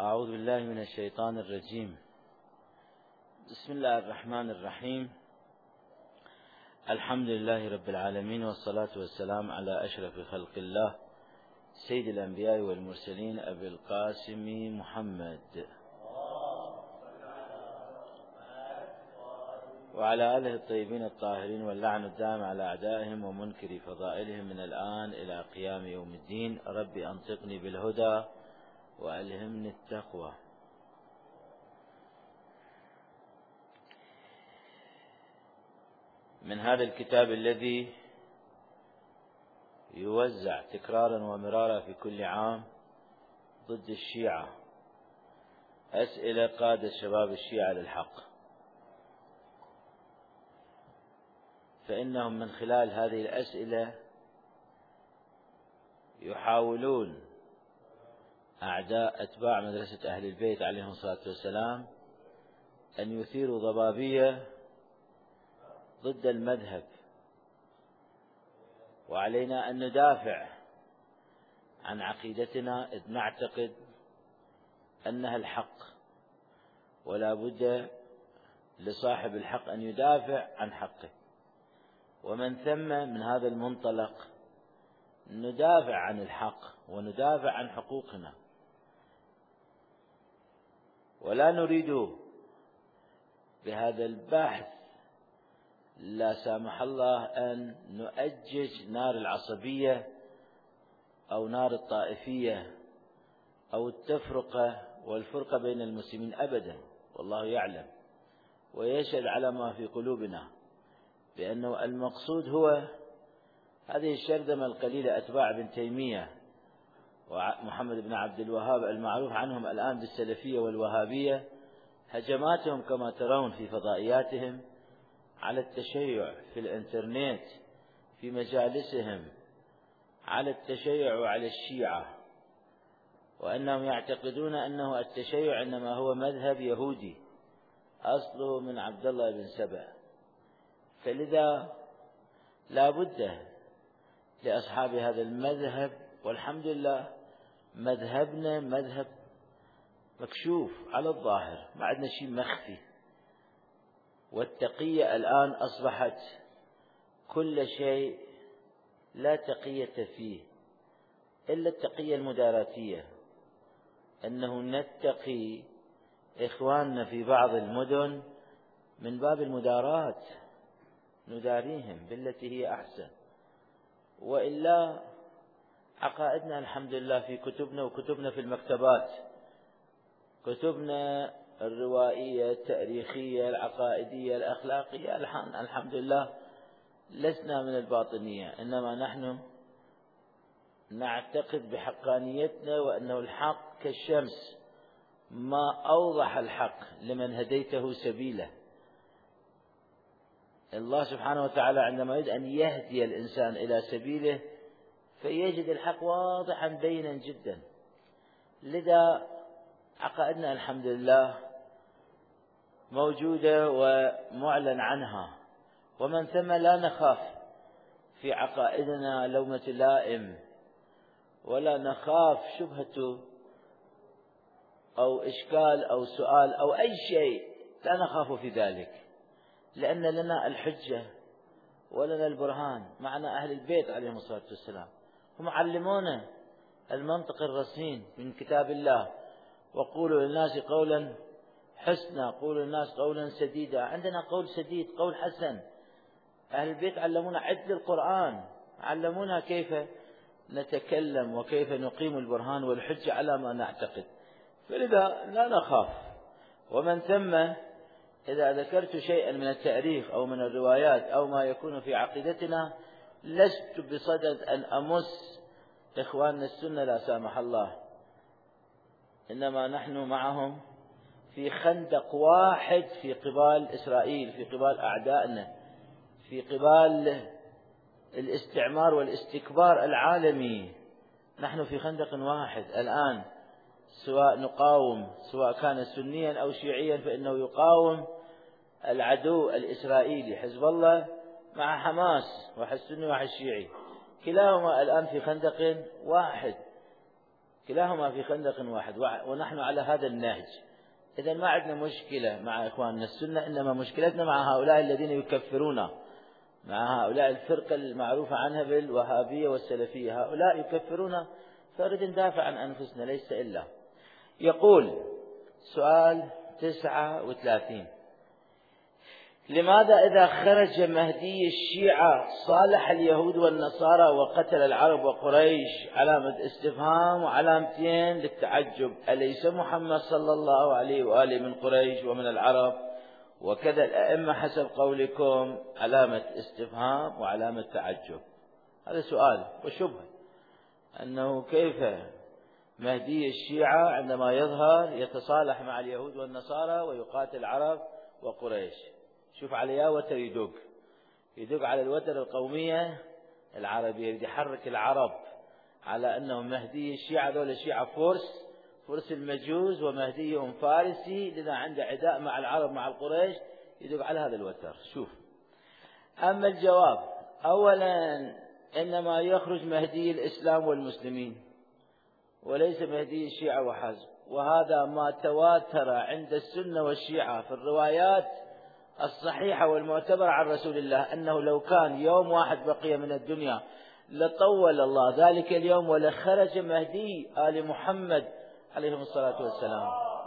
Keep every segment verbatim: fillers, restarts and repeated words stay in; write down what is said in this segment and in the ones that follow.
أعوذ بالله من الشيطان الرجيم. بسم الله الرحمن الرحيم. الحمد لله رب العالمين، والصلاة والسلام على أشرف خلق الله سيد الأنبياء والمرسلين أبي القاسم محمد وعلى آله الطيبين الطاهرين، واللعن الدائم على أعدائهم ومنكر فضائلهم من الآن إلى قيام يوم الدين. رب أنطقني بالهدى وألهمني التقوى. من هذا الكتاب الذي يوزع تكرارا ومرارا في كل عام ضد الشيعة، أسئلة قادة شباب الشيعة للحق، فإنهم من خلال هذه الأسئلة يحاولون أعداء أتباع مدرسة أهل البيت عليهم الصلاة والسلام أن يثيروا ضبابية ضد المذهب، وعلينا أن ندافع عن عقيدتنا، إذ نعتقد أنها الحق، ولا بد لصاحب الحق أن يدافع عن حقه. ومن ثم من هذا المنطلق ندافع عن الحق وندافع عن حقوقنا، ولا نريد بهذا البحث لا سامح الله أن نؤجج نار العصبية أو نار الطائفية أو التفرقة والفرقة بين المسلمين أبدا، والله يعلم ويشهد على ما في قلوبنا بأنه المقصود هو هذه الشرذمة القليلة أتباع ابن تيمية ومحمد بن عبد الوهاب المعروف عنهم الآن بالسلفية والوهابية، هجماتهم كما ترون في فضائياتهم على التشيع في الانترنت، في مجالسهم على التشيع وعلى الشيعة، وأنهم يعتقدون أنه التشيع إنما هو مذهب يهودي أصله من عبد الله بن سبأ. فلذا لا بد لأصحاب هذا المذهب، والحمد لله مذهبنا مذهب مكشوف على الظاهر، ما عندنا شيء مخفي، والتقية الآن أصبحت كل شيء لا تقية فيه إلا التقية المداراتية، أنه نتقي إخواننا في بعض المدن من باب المدارات، نداريهم بالتي هي أحسن، وإلا عقائدنا الحمد لله في كتبنا، وكتبنا في المكتبات، كتبنا الروائية التاريخية العقائدية الأخلاقية الحمد لله لسنا من الباطنية، إنما نحن نعتقد بحقانيتنا وأنه الحق كالشمس، ما أوضح الحق لمن هديته سبيله. الله سبحانه وتعالى عندما يريد أن يهدي الإنسان إلى سبيله فيجد الحق واضحا بينا جدا. لذا عقائدنا الحمد لله موجودة ومعلن عنها، ومن ثم لا نخاف في عقائدنا لومة لائم، ولا نخاف شبهة أو إشكال أو سؤال أو أي شيء، لا نخاف في ذلك، لأن لنا الحجة ولنا البرهان. معنا أهل البيت عليهم الصلاة والسلام، هم علمونا المنطق الرصين من كتاب الله، وقولوا للناس قولا حسنا، قولوا للناس قولا سديدا. عندنا قول سديد، قول حسن. أهل البيت علمونا عدل القرآن، علمونا كيف نتكلم وكيف نقيم البرهان والحجة على ما نعتقد، فلذا لا نخاف. ومن ثم إذا ذكرت شيئا من التاريخ أو من الروايات أو ما يكون في عقيدتنا لست بصدد أن أمس إخواننا السنة لا سامح الله، إنما نحن معهم في خندق واحد في قبال إسرائيل، في قبال أعدائنا، في قبال الاستعمار والاستكبار العالمي. نحن في خندق واحد الآن، سواء نقاوم، سواء كان سنيا أو شيعيا، فإنه يقاوم العدو الإسرائيلي حزب الله مع حماس، واحد سني واحد شيعي، كلاهما الآن في خندق واحد. كلاهما في خندق واحد ونحن على هذا النهج. إذا ما عندنا مشكلة مع إخواننا السنة، إنما مشكلتنا مع هؤلاء الذين يكفرون، مع هؤلاء الفرقة المعروفة عنها بالوهابية والسلفية، هؤلاء يكفرون، فنريد ندافع عن أنفسنا ليس إلا. يقول سؤال تسعة وثلاثين: لماذا إذا خرج مهدي الشيعة صالح اليهود والنصارى وقتل العرب وقريش؟ علامة استفهام وعلامتين للتعجب. أليس محمد صلى الله عليه وآله من قريش ومن العرب وكذا الأئمة حسب قولكم؟ علامة استفهام وعلامة تعجب. هذا سؤال وشبهة، أنه كيف مهدي الشيعة عندما يظهر يتصالح مع اليهود والنصارى ويقاتل العرب وقريش؟ شوف على وتر يدق يدق على الوتر القومية العربية، يحرك العرب على أنهم مهدي الشيعة، ذول الشيعة فرس فرس المجوس، ومهديهم فارسي، لذا عنده عداء مع العرب مع القريش، يدق على هذا الوتر. شوف، أما الجواب: أولا إنما يخرج مهدي الإسلام والمسلمين وليس مهدي الشيعة وحسب، وهذا ما تواتر عند السنة والشيعة في الروايات الصحيحة والمعتبرة عن رسول الله، أنه لو كان يوم واحد بقي من الدنيا لطول الله ذلك اليوم ولخرج مهدي آل محمد عليهم الصلاة والسلام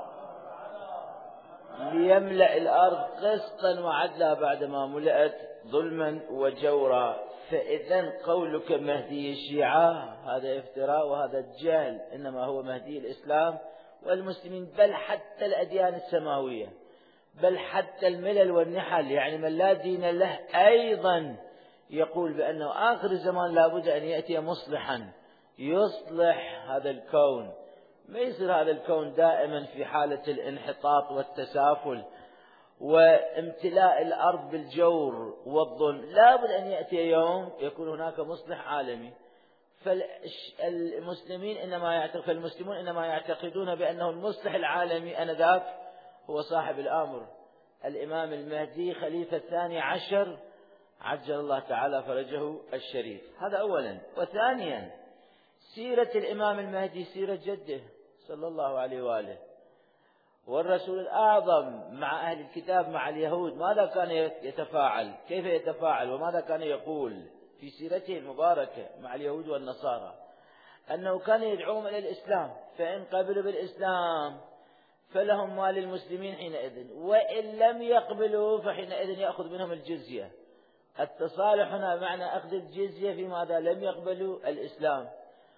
ليملأ الأرض قسطا وعدلا بعدما ملأت ظلما وجورا. فإذا قولك مهدي الشيعة هذا افتراء وهذا جهل، إنما هو مهدي الإسلام والمسلمين، بل حتى الأديان السماوية، بل حتى الملل والنحل، يعني من لا دين له أيضا يقول بأنه آخر الزمان لابد أن يأتي مصلحا يصلح هذا الكون. ما يصير هذا الكون دائما في حالة الانحطاط والتسافل وامتلاء الأرض بالجور والظلم، لابد أن يأتي يوم يكون هناك مصلح عالمي. فالمسلمين إنما يعتقد فالمسلمون إنما يعتقدون بأنه المصلح العالمي أنذاك هو صاحب الأمر الإمام المهدي خليفة الثاني عشر عجل الله تعالى فرجه الشريف. هذا أولا. وثانيا، سيرة الإمام المهدي سيرة جده صلى الله عليه وآله، والرسول الأعظم مع أهل الكتاب مع اليهود ماذا كان يتفاعل؟ كيف يتفاعل؟ وماذا كان يقول في سيرته المباركة مع اليهود والنصارى؟ أنه كان يدعوهم إلى الإسلام، فإن قبلوا بالإسلام فلهم ما للمسلمين حينئذ، وإن لم يقبلوا فحينئذ يأخذ منهم الجزية. التصالح هنا معنى أخذ الجزية في ماذا لم يقبلوا الإسلام.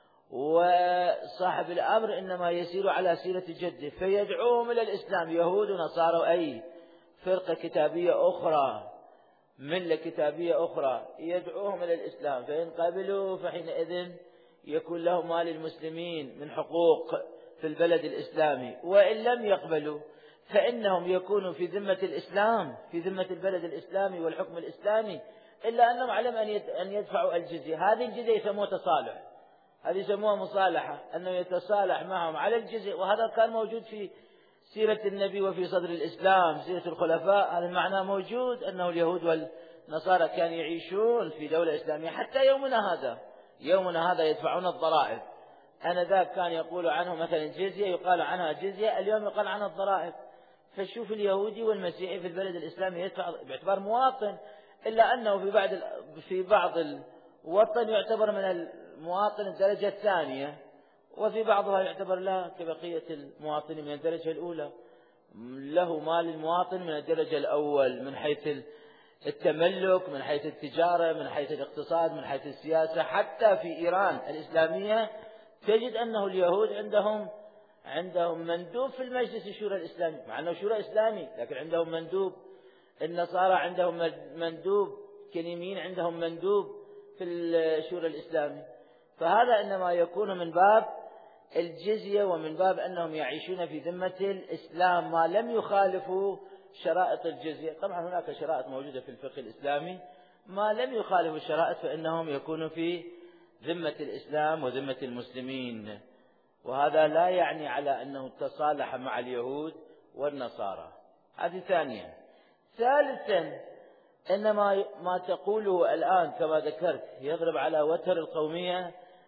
وصاحب الأمر إنما يسير على سيرة جده فيدعوهم إلى الإسلام، يهود ونصارى وأي فرقة كتابية أخرى ملة كتابية أخرى يدعوهم إلى الإسلام، فإن قبلوا فحينئذ يكون لهم ما للمسلمين من حقوق في البلد الإسلامي، وإن لم يقبلوا فإنهم يكونوا في ذمة الإسلام في ذمة البلد الإسلامي والحكم الإسلامي، إلا أنهم علم أن يدفعوا الجزية. هذه الجزية يسموها تصالح، هذه يسموها مصالحة، أنه يتصالح معهم على الجزية. وهذا كان موجود في سيرة النبي وفي صدر الإسلام، سيرة الخلفاء، هذا المعنى موجود، أنه اليهود والنصارى كانوا يعيشون في دولة إسلامية حتى يومنا هذا يومنا هذا يدفعون الضرائب. آنذاك كان يقول عنه مثلا جزية، يقال عنها جزية، اليوم يقال عنها الضرائب. فشوف اليهودي والمسيحي في البلد الإسلامي يدفع باعتبار مواطن، إلا أنه في بعض في بعض الوطن يعتبر من المواطن الدرجة الثانية، وفي بعضها يعتبر لا كبقية المواطنين من الدرجة الأولى، له مال المواطن من الدرجة الأول من حيث التملك، من حيث التجارة، من حيث الاقتصاد، من حيث السياسة. حتى في إيران الإسلامية تجد أنه اليهود عندهم عندهم مندوب في المجلس الشورى الإسلامي، مع أنه شورى إسلامي لكن عندهم مندوب. النصارى عندهم مندوب، الكليميين عندهم مندوب في الشورى الإسلامي. فهذا إنما يكون من باب الجزية ومن باب أنهم يعيشون في ذمة الإسلام ما لم يخالفوا شرائط الجزية. طبعا هناك شرائط موجودة في الفقه الإسلامي، ما لم يخالفوا الشرائط فإنهم يكونوا في ذمة الإسلام وذمة المسلمين. وهذا لا يعني على أنه تصالح مع اليهود والنصارى. هذه ثانيا. ثالثا، إنما ما تقوله الآن كما ذكرت يضرب على وتر القومية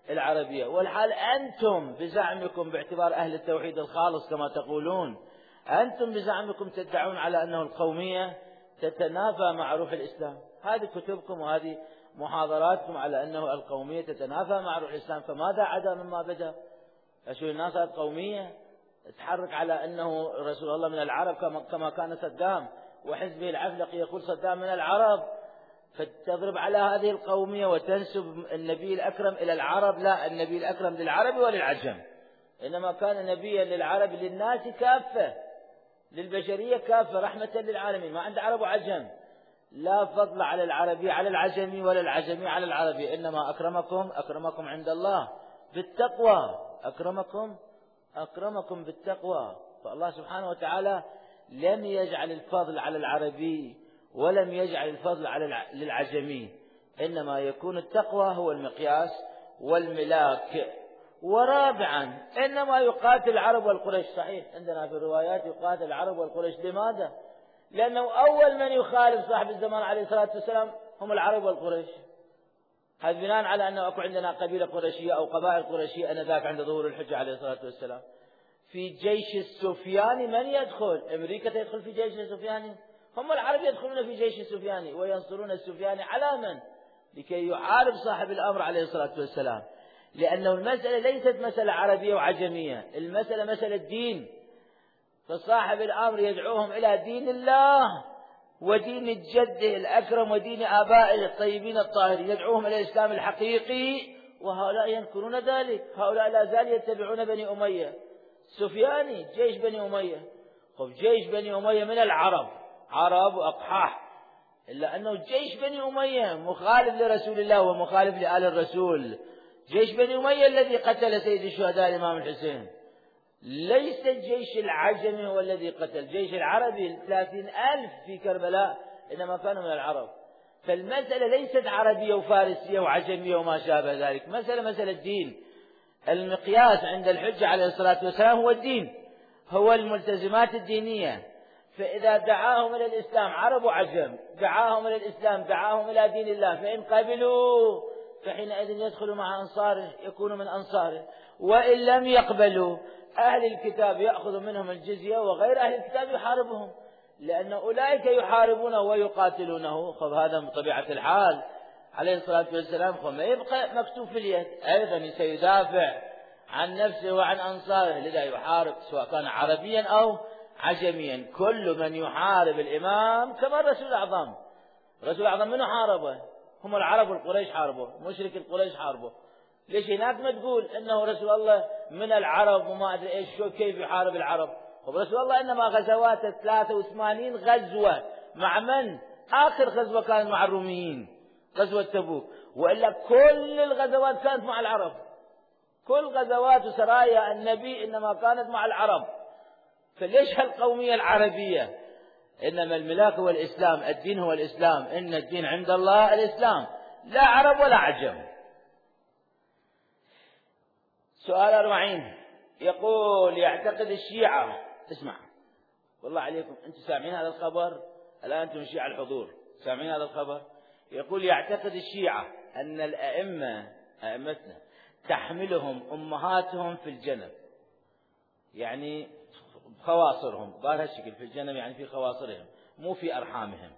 العربية، والحال أنتم بزعمكم باعتبار أهل التوحيد الخالص كما تقولون، أنتم بزعمكم تدعون على أنه القومية تتنافى مع روح الإسلام. هذه كتبكم وهذه محاضراتكم على أنه القومية تتنافى مع روح الإسلام، فماذا عدا مما بدأ؟ أشوف الناس قومية تحرك على أنه رسول الله من العرب كما كان صدام وحزبه العفلقي يقول صدام من العرب، فتضرب على هذه القومية وتنسب النبي الأكرم إلى العرب. لا، النبي الأكرم للعرب وللعجم، إنما كان نبيا للعرب للناس كافة، للبشرية كافة، رحمة للعالمين، ما عند عرب وعجم، لا فضل على العربي على العجمي ولا العجمي على العربي، إنما أكرمكم أكرمكم عند الله بالتقوى، أكرمكم أكرمكم بالتقوى. فالله سبحانه وتعالى لم يجعل الفضل على العربي ولم يجعل الفضل على للعجمي، إنما يكون التقوى هو المقياس والملاك. ورابعا إنما يقاتل العرب والقريش، صحيح عندنا في الروايات يقاتل العرب والقريش، لماذا؟ لأنه أول من يخالف صاحب الزمان عليه الصلاة والسلام هم العرب والقريش. هذا بناء على أنه أكو عندنا قبيلة قريشية أو قبائل قريشية أنذاك عند ظهور الحجة عليه الصلاة والسلام. في جيش السفياني من يدخل؟ أمريكا تدخل في جيش السفياني؟ هم العرب يدخلون في جيش السفياني وينصرون السفياني على من؟ لكي يحارب صاحب الأمر عليه الصلاة والسلام، لأنه المسألة ليست مسألة عربية وعجمية، المسألة مسألة دين، فصاحب الأمر يدعوهم إلى دين الله ودين الجد الأكرم ودين آبائه الطيبين الطاهرين، يدعوهم إلى الإسلام الحقيقي، وهؤلاء ينكرون ذلك، هؤلاء لا زال يتبعون بني أمية. سفياني جيش بني أمية، خب جيش بني أمية من العرب، عرب وأقحاح، إلا أنه جيش بني أمية مخالف لرسول الله ومخالف لآل الرسول. جيش بني أمية الذي قتل سيد الشهداء الإمام الحسين، ليس الجيش العجمي هو الذي قتل، جيش العربي ثلاثين ألف في كربلاء إنما كانوا من العرب. فالمسألة ليست عربية وفارسية وعجمية وما شابه ذلك، مسألة مسألة الدين. المقياس عند الحجة عليه الصلاة والسلام هو الدين، هو الملتزمات الدينية. فإذا دعاهم إلى الإسلام عرب وعجم، دعاهم إلى الإسلام دعاهم إلى دين الله، فإن قبلوا فحينئذ يدخلوا مع أنصاره، يكونوا من أنصاره، وإن لم يقبلوا أهل الكتاب يأخذ منهم الجزية وغير أهل الكتاب يحاربهم، لأن أولئك يحاربونه ويقاتلونه. خب هذا من طبيعة الحال عليه الصلاة والسلام، خب ما يبقى مكتوب في اليد، أيضا سيدافع عن نفسه وعن أنصاره، لذا يحارب سواء كان عربيا أو عجميا. كل من يحارب الإمام كما الرسول الأعظم، الرسول الأعظم منه حاربه؟ هم العرب والقريش حاربه، مشرك القريش حاربه. ليش هناك ما تقول انه رسول الله من العرب وما ادري ايش شو كيف يحارب العرب؟ ورسول الله انما غزواته ثلاثة وثمانين غزوه، مع من؟ اخر غزوه كانت مع الروميين، غزوه تبوك، والا كل الغزوات كانت مع العرب، كل غزوات وسرايا النبي انما كانت مع العرب. فليش هالقوميه العربيه؟ انما الملاك هو الاسلام، الدين هو الاسلام، ان الدين عند الله الاسلام، لا عرب ولا عجم. سؤال أربعين يقول: يعتقد الشيعة، اسمع والله عليكم أنتم سامعين هذا الخبر الآن، أنتم الشيعة الحضور سامعين هذا الخبر؟ يقول: يعتقد الشيعة أن الأئمة أئمتنا تحملهم أمهاتهم في الجنب، يعني خواصرهم، قال هالشكل في الجنب يعني في خواصرهم مو في أرحامهم،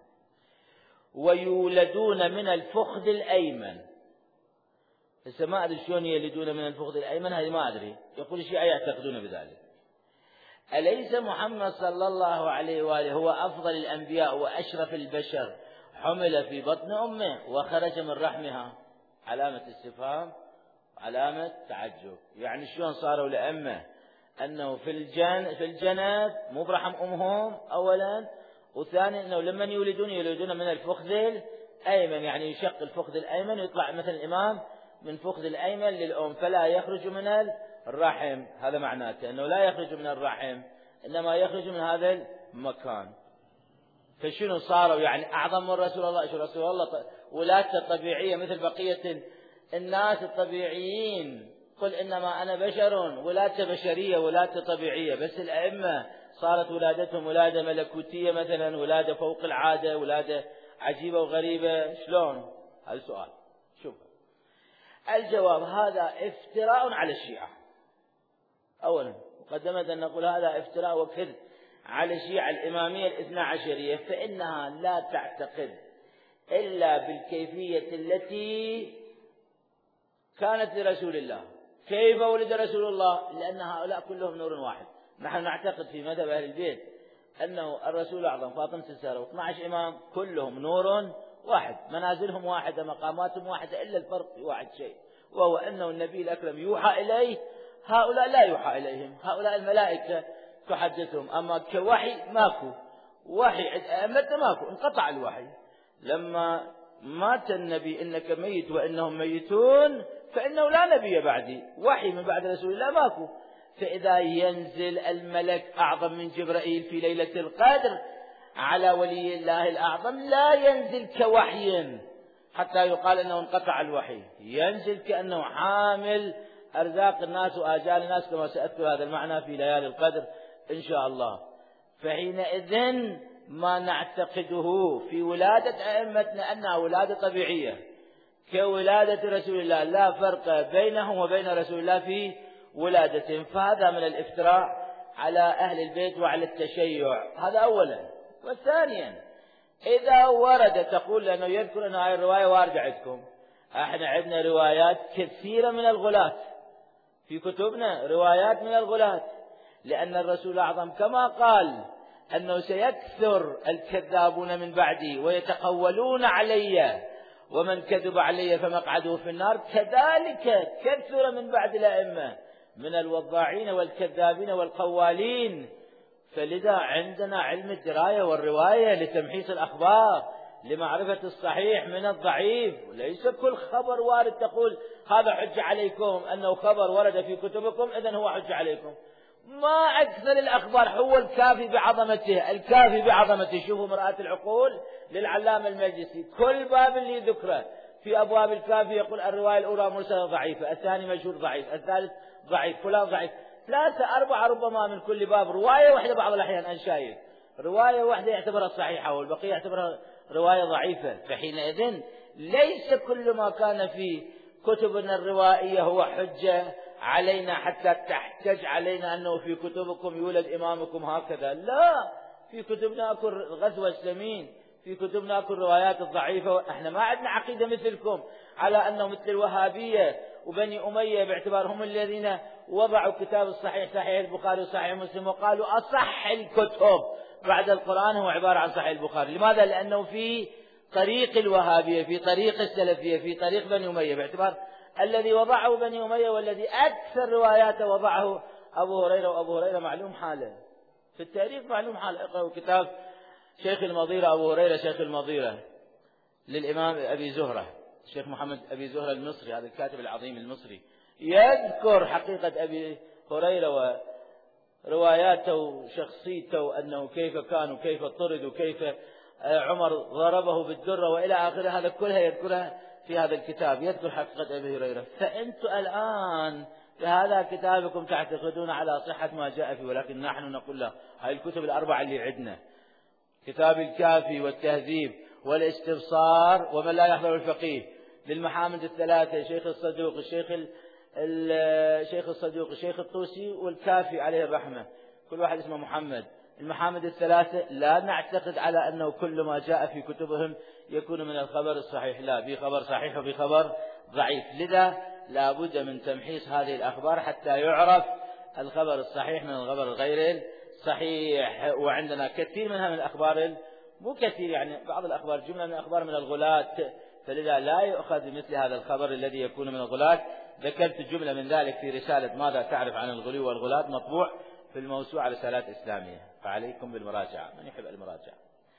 ويولدون من الفخذ الأيمن. هسه ما أدري شلون يلدون من الفخذ الأيمن، هذه ما أدري. يقول الشيعة يعتقدون بذلك. أليس محمد صلى الله عليه وآله هو أفضل الأنبياء وأشرف البشر، حمل في بطن أمه وخرج من رحمها؟ علامة استفهام، علامة تعجب. يعني شلون صاروا لأمه؟ أنه في الجن في الجنة مو برحم أمهم أولا، وثانيا أنه لما يولدون يولدون من الفخذ الأيمن، يعني يشق الفخذ الأيمن ويطلع مثل الإمام من فخذ الأيمن للأم، فلا يخرج من الرحم. هذا معناته أنه لا يخرج من الرحم، إنما يخرج من هذا المكان. فشنو صاروا؟ يعني أعظم من رسول الله. شو رسول الله ولادته طبيعية مثل بقية الناس الطبيعيين، قل إنما أنا بشر، ولادته بشرية ولادته طبيعية. بس الأئمة صارت ولادتهم ولادة ملكوتية مثلا، ولادة فوق العادة، ولادة عجيبة وغريبة. شلون؟ هذا السؤال. شوف، الجواب: هذا افتراء على الشيعة. أولا مقدمة أن نقول هذا افتراء وكذب على الشيعة الإمامية الاثنى عشرية، فإنها لا تعتقد إلا بالكيفية التي كانت لرسول الله. كيف ولد رسول الله؟ لأن هؤلاء كلهم نور واحد. نحن نعتقد في مذهب أهل البيت أنه الرسول الأعظم، فاطمة الزهراء، واثني عشر إمام كلهم نور واحد، منازلهم واحدة، مقاماتهم واحدة، إلا الفرق في واحد شيء، وهو أنه النبي الأكرم يوحى إليه، هؤلاء لا يوحى إليهم، هؤلاء الملائكة تحدثهم. أما كوحي ماكو وحي عند أئمتنا، ماكو، انقطع الوحي. لما مات النبي إنك ميت وإنهم ميتون، فإنه لا نبي بعدي، وحي من بعد رسول الله ماكو. فإذا ينزل الملك أعظم من جبرائيل في ليلة القدر على ولي الله الأعظم، لا ينزل كوحي حتى يقال أنه انقطع الوحي، ينزل كأنه حامل أرزاق الناس وآجال الناس، كما سأذكر هذا المعنى في ليالي القدر إن شاء الله. فحينئذ ما نعتقده في ولادة أئمتنا أنها ولادة طبيعية كولادة رسول الله، لا فرق بينهم وبين رسول الله في ولادتهم، فهذا من الافتراء على أهل البيت وعلى التشيع. هذا أولا. وثانيا، إذا ورد تقول لأنه يذكر أن هذه الرواية واردة عندكم، احنا عندنا روايات كثيرة من الغلاة في كتبنا، روايات من الغلاة، لأن الرسول الأعظم كما قال أنه سيكثر الكذابون من بعدي ويتقولون علي ومن كذب علي فمقعده في النار، كذلك كثر من بعد الأئمة من الوضاعين والكذابين والقوالين. فلذا عندنا علم الدراية والرواية لتمحيص الأخبار، لمعرفة الصحيح من الضعيف، وليس كل خبر وارد تقول هذا حجة عليكم، أنه خبر ورد في كتبكم إذن هو حجة عليكم. ما أكثر الأخبار، هو الكافي بعظمته، الكافي بعظمته. شوفوا مرآة العقول للعلامة المجلسي، كل باب اللي ذكره في أبواب الكافي يقول الرواية الأولى مرسلة ضعيفة، الثاني مشهور ضعيف، الثالث ضعيف، فلان ضعيف، ثلاثة أربعة ربما من كل باب، رواية واحدة بعض الأحيان أنا شايف رواية واحدة يعتبرها صحيحة والبقية يعتبرها رواية ضعيفة. فحينئذ ليس كل ما كان في كتبنا الروائية هو حجة علينا حتى تحتج علينا أنه في كتبكم يولد إمامكم هكذا. لا، في كتبنا أكو غزوة سلمين، في كتبنا أكو الروايات الضعيفة. احنا ما عندنا عقيدة مثلكم على أنه مثل الوهابية وبني أمية باعتبارهم الذين وضعوا كتاب الصحيح، صحيح البخاري وصحيح مسلم، وقالوا أصح الكتب بعد القرآن هو عبارة عن صحيح البخاري. لماذا؟ لأنه في طريق الوهابية، في طريق السلفية، في طريق بني أمية، باعتبار الذي وضعه بني أمية والذي أكثر رواياته وضعه أبو هريرة، وأبو هريرة معلوم حاله في التاريخ، معلوم حاله. اقرأوا كتاب شيخ المضيرة أبو هريرة، شيخ المضيرة للإمام أبي زهرة، الشيخ محمد أبي زهرة المصري، هذا الكاتب العظيم المصري، يذكر حقيقة أبي هريرة ورواياته وشخصيته، أنه كيف كان وكيف طرد وكيف عمر ضربه بالدرة وإلى آخره. هذا كلها يذكرها في هذا الكتاب، يذكر حقيقة أبي هريرة. فأنتم الآن في هذا كتابكم تعتقدون على صحة ما جاء فيه، ولكن نحن نقول له هاي الكتب الأربعة اللي عندنا، كتاب الكافي والتهذيب والاستبصار ومن لا يحضر الفقيه، للمحامد الثلاثة، شيخ الصدوق، الشيخ الشيخ الصدوق، الشيخ الطوسي، والكافي عليه الرحمة، كل واحد اسمه محمد. المحامد الثلاثة لا نعتقد على أنه كل ما جاء في كتبهم يكون من الخبر الصحيح، لا، بخبر صحيح وبخبر ضعيف. لذا لا بد من تمحيص هذه الأخبار حتى يعرف الخبر الصحيح من الخبر الغير صحيح. وعندنا كثير منها من الأخبار، مو كثير يعني، بعض الأخبار جملة من الأخبار من الغلاة، فلذا لا يؤخذ بمثل هذا الخبر الذي يكون من الغلاة. ذكرت جملة من ذلك في رسالة ماذا تعرف عن الغلو والغلاة، مطبوع في الموسوعة رسالات إسلامية، فعليكم بالمراجعة من يحب المراجعة.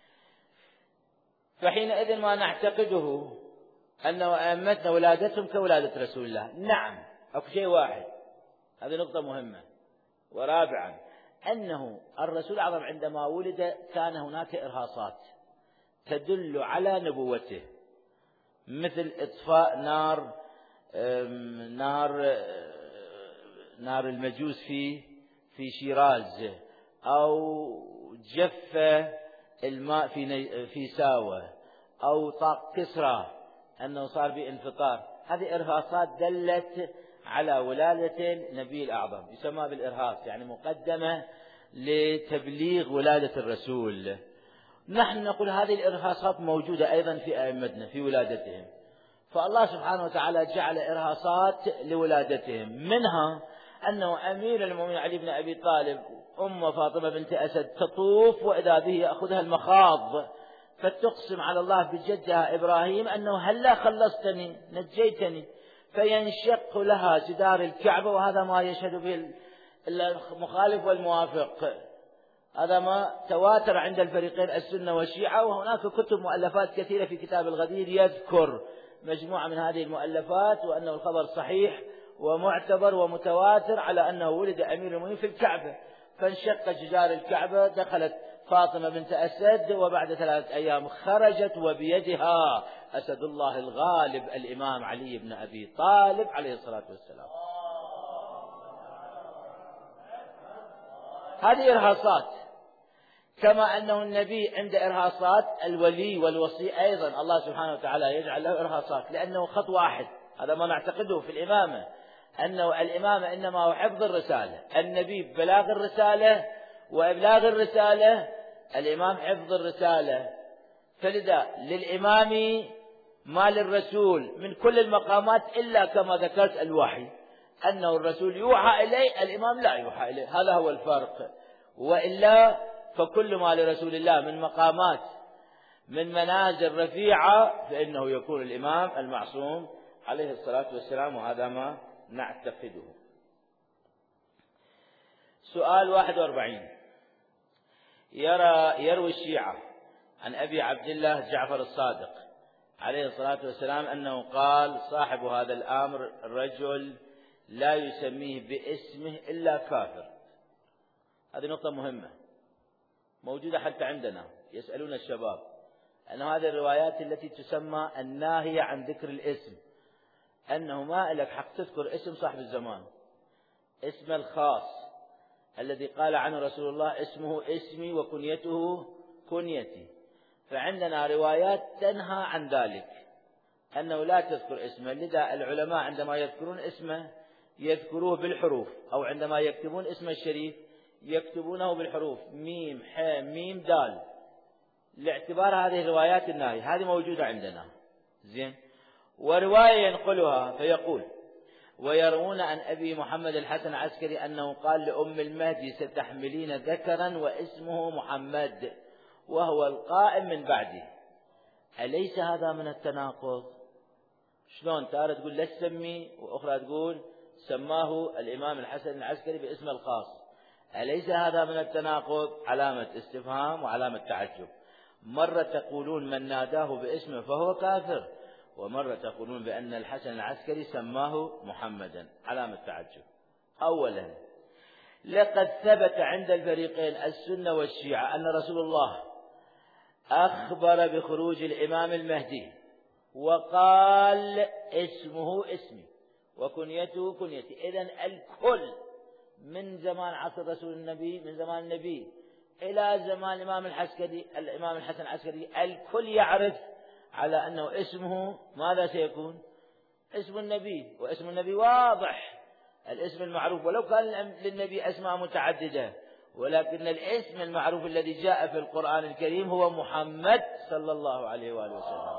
فحينئذ ما نعتقده أن أئمتنا ولادتهم كولادة رسول الله. نعم، أكو شيء واحد، هذه نقطة مهمة. ورابعا أنه الرسول الأعظم عندما ولد كان هناك إرهاصات تدل على نبوته، مثل إطفاء نار نار نار المجوس في في شيراز، أو جف الماء في في ساوة، أو طاق كسرى أنه صار بانفطار. هذه إرهاصات دلت على ولادة النبي الأعظم، يسمى بالإرهاص، يعني مقدمة لتبليغ ولادة الرسول. نحن نقول هذه الإرهاصات موجودة أيضا في أئمتنا في ولادتهم، فالله سبحانه وتعالى جعل إرهاصات لولادتهم، منها أنه أمير المؤمنين علي بن أبي طالب أم فاطمة بنت أسد تطوف وإذا به يأخذها المخاض فتقسم على الله بجدها إبراهيم أنه هلا خلصتني نجيتني، فينشق لها جدار الكعبة، وهذا ما يشهد به المخالف والموافق، هذا ما تواتر عند الفريقين السنة والشيعة. وهناك كتب مؤلفات كثيرة في كتاب الغدير يذكر مجموعة من هذه المؤلفات، وأنه الخبر صحيح ومعتبر ومتواتر على أنه ولد أمير المؤمنين في الكعبة، فانشق جدار الكعبة، دخلت فاطمة بنت أسد، وبعد ثلاثة أيام خرجت وبيدها أسد الله الغالب الإمام علي بن أبي طالب عليه الصلاة والسلام. هذه إرهاصات، كما أنه النبي عند إرهاصات، الولي والوصي أيضا الله سبحانه وتعالى يجعل له إرهاصات، لأنه خط واحد. هذا ما نعتقده في الإمامة، أنه الإمامة إنما هو حفظ الرسالة، النبي بلاغ الرسالة وإبلاغ الرسالة، الإمام حفظ الرسالة. فلذا للإمام ما للرسول من كل المقامات إلا كما ذكرت الوحي، أنه الرسول يوحى إليه، الإمام لا يوحى إليه، هذا هو الفرق. وإلا فكل ما لرسول الله من مقامات من منازل رفيعة فإنه يكون الإمام المعصوم عليه الصلاة والسلام، وهذا ما نعتقده. سؤال واحد وأربعين، يرى يروي الشيعة عن أبي عبد الله جعفر الصادق عليه الصلاة والسلام أنه قال: صاحب هذا الأمر رجل لا يسميه باسمه إلا كافر. هذه نقطة مهمة موجودة حتى عندنا، يسألون الشباب أن هذه الروايات التي تسمى الناهية عن ذكر الاسم، أنه ما لك حق تذكر اسم صاحب الزمان، اسم الخاص الذي قال عنه رسول الله: اسمه اسمي وكنيته كنيتي. فعندنا روايات تنهى عن ذلك، أنه لا تذكر اسمه. لذا العلماء عندما يذكرون اسمه يذكروه بالحروف، أو عندما يكتبون اسم الشريف يكتبونه بالحروف ميم حاء ميم دال، لاعتبار هذه الروايات الناهية. هذه موجودة عندنا زين. ورواية ينقلها فيقول: ويروون عن أبي محمد الحسن العسكري أنه قال لأم المهدي: ستحملين ذكرا واسمه محمد وهو القائم من بعده. أليس هذا من التناقض؟ شلون تارة تقول لا تسمي، وأخرى تقول سماه الإمام الحسن العسكري باسم الخاص؟ أليس هذا من التناقض؟ علامة استفهام وعلامة تعجب. مرة تقولون من ناداه باسمه فهو كافر، ومرة تقولون بأن الحسن العسكري سماه محمدا، علامة تعجب. أولا، لقد ثبت عند الفريقين السنة والشيعة أن رسول الله أخبر بخروج الإمام المهدي وقال: اسمه اسمي وكنيته كنيتي. إذن الكل من زمان عصر رسول النبي، من زمان النبي إلى زمان الإمام العسكري الإمام الحسن العسكري، الكل يعرف على أنه اسمه ماذا سيكون؟ اسم النبي، واسم النبي واضح، الاسم المعروف، ولو كان للنبي أسماء متعددة، ولكن الاسم المعروف الذي جاء في القرآن الكريم هو محمد صلى الله عليه وآله وسلم.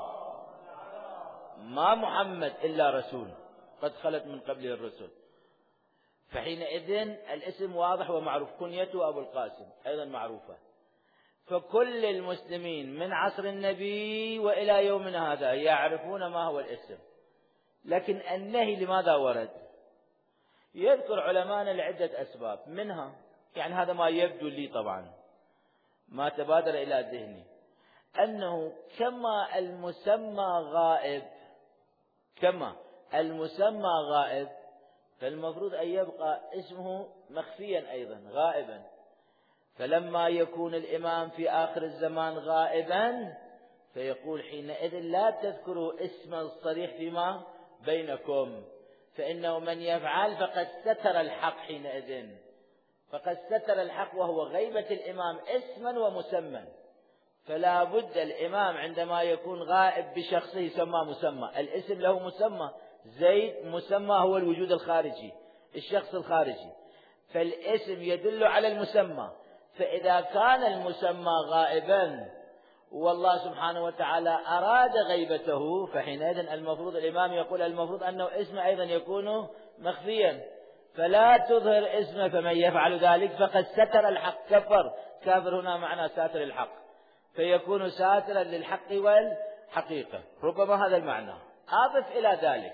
ما محمد إلا رسول قد خلت من قبله الرسل، فحينئذ الاسم واضح ومعروف. كنيته أبو القاسم أيضا معروفة. فكل المسلمين من عصر النبي وإلى يومنا هذا يعرفون ما هو الاسم. لكن النهي لماذا ورد؟ يذكر علماءنا لعدة أسباب، منها يعني هذا ما يبدو لي طبعا، ما تبادر إلى ذهني، أنه كما المسمى غائب كما المسمى غائب فالمفروض أن يبقى اسمه مخفيا أيضا غائبا. فلما يكون الإمام في آخر الزمان غائبا فيقول حينئذ لا تذكروا اسم الصريح فيما بينكم، فإنه من يفعل فقد ستر الحق حينئذ، فقد ستر الحق وهو غيبة الإمام اسما ومسمى. فلا بد الإمام عندما يكون غائب بشخصه يسمى مسمى، الاسم له مسمى زيد مسمى هو الوجود الخارجي، الشخص الخارجي، فالاسم يدل على المسمى. فإذا كان المسمى غائبا والله سبحانه وتعالى أراد غيبته، فحينئذ المفروض الإمام يقول المفروض أنه اسم أيضا يكون مخفيا، فلا تظهر اسمه، فمن يفعل ذلك فقد ستر الحق، كفر. كافر هنا معنى ساتر الحق، فيكون ساترا للحق والحقيقة، ربما هذا المعنى. أضف إلى ذلك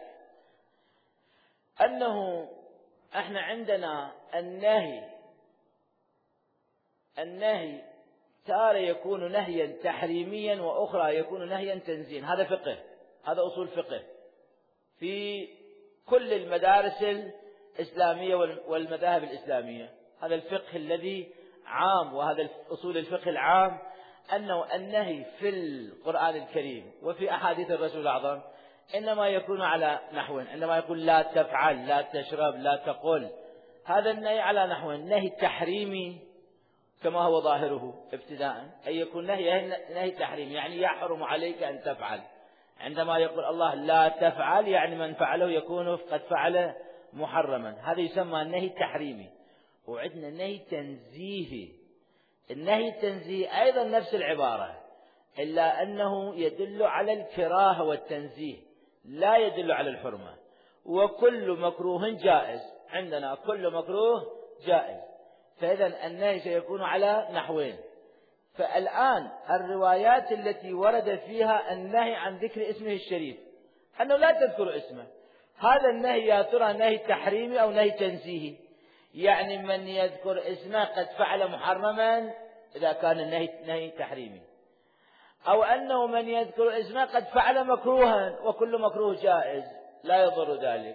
أنه احنا عندنا النهي النهي تارة يكون نهيا تحريميا وأخرى يكون نهيا تنزيها. هذا فقه، هذا أصول فقه في كل المدارس الإسلامية والمذاهب الإسلامية. هذا الفقه الذي عام، وهذا أصول الفقه العام، أنه النهي في القرآن الكريم وفي أحاديث الرسول الأعظم إنما يكون على نحو، عندما يقول لا تفعل، لا تشرب، لا تقل، هذا النهي على نحو نهي تحريمي كما هو ظاهره ابتداء، أن يكون نهي نهي تحريمي، يعني يحرم عليك أن تفعل. عندما يقول الله لا تفعل يعني من فعله يكون قد فعل محرما، هذا يسمى النهي التحريمي. وعندنا النهي تنزيهي. النهي التنزيهي أيضا نفس العبارة، إلا أنه يدل على الكراهة والتنزيه، لا يدل على الحرمة. وكل مكروه جائز، عندنا كل مكروه جائز، فإذا النهي سيكون على نحوين. فالآن الروايات التي ورد فيها النهي عن ذكر اسمه الشريف، أنه لا تذكر اسمه، هذا النهي يا ترى نهي تحريمي أو نهي تنزيهي؟ يعني من يذكر اسمه قد فعل محرما إذا كان النهي نهي تحريمي، أو أنه من يذكر اسمه قد فعل مكروها، وكل مكروه جائز لا يضر ذلك.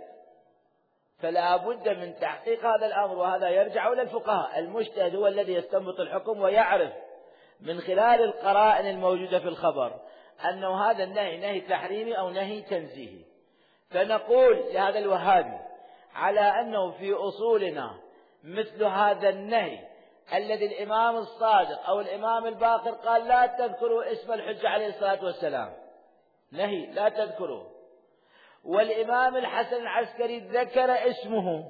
فلا بد من تحقيق هذا الأمر، وهذا يرجع إلى الفقهاء. المجتهد هو الذي يستنبط الحكم ويعرف من خلال القرائن الموجودة في الخبر أنه هذا النهي نهي تحريمي أو نهي تنزيهي. فنقول لهذا الوهابي على أنه في أصولنا مثل هذا النهي الذي الإمام الصادق أو الإمام الباقر قال لا تذكروا اسم الحجة عليه الصلاة والسلام، نهي لا تذكروا، والإمام الحسن العسكري ذكر اسمه،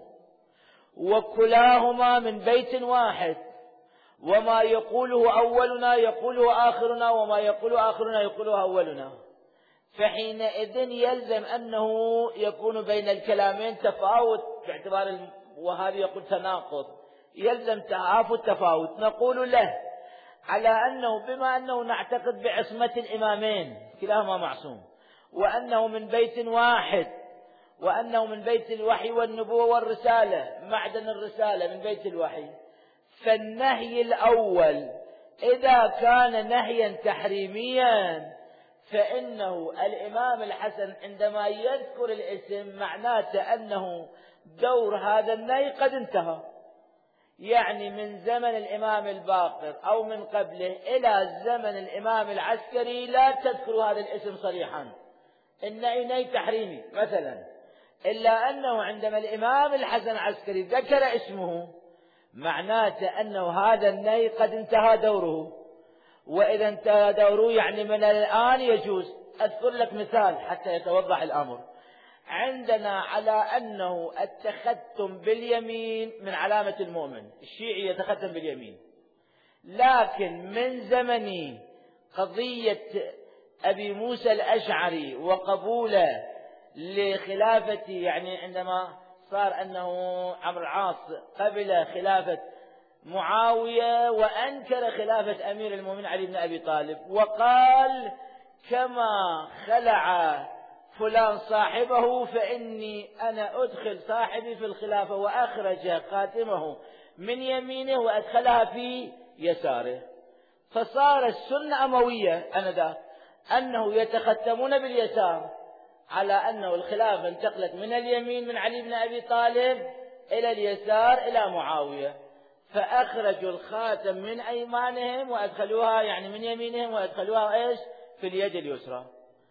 وكلاهما من بيت واحد، وما يقوله أولنا يقوله آخرنا، وما يقوله آخرنا يقوله أولنا. فحينئذ يلزم أنه يكون بين الكلامين تفاوت، باعتبار وهذا يقول تناقض، يلزم تهافت تفاوت. نقول له على أنه بما أنه نعتقد بعصمة الإمامين كلاهما معصوم، وأنه من بيت واحد، وأنه من بيت الوحي والنبوة والرسالة، معدن الرسالة من بيت الوحي، فالنهي الأول إذا كان نهيا تحريميا فإنه الإمام الحسن عندما يذكر الاسم معناته أنه دور هذا النهي قد انتهى، يعني من زمن الإمام الباقر أو من قبله إلى زمن الإمام العسكري لا تذكر هذا الاسم صريحا، النهي نهي تحريمي مثلا، إلا أنه عندما الإمام الحسن العسكري ذكر اسمه معناته أنه هذا النهي قد انتهى دوره. وإذا انتهى دوره يعني من الآن يجوز. أذكر لك مثال حتى يتوضح الأمر. عندنا على أنه التختم باليمين من علامة المؤمن، الشيعي يتختم باليمين، لكن من زمن قضية أبي موسى الأشعري وقبوله لخلافة، يعني عندما صار أنه عمرو العاص قبل خلافة معاوية وأنكر خلافة أمير المؤمنين علي بن أبي طالب، وقال كما خلع فلان صاحبه فإني أنا أدخل صاحبي في الخلافة، وأخرج خاتمه من يمينه وأدخلها في يساره. فصار السنة أموية أنذاك أنه يتختمون باليسار، على أنه الخلافة انتقلت من اليمين من علي بن أبي طالب إلى اليسار إلى معاوية، فأخرجوا الخاتم من أيمانهم وأدخلوها يعني من يمينهم وأدخلوها إيش في اليد اليسرى.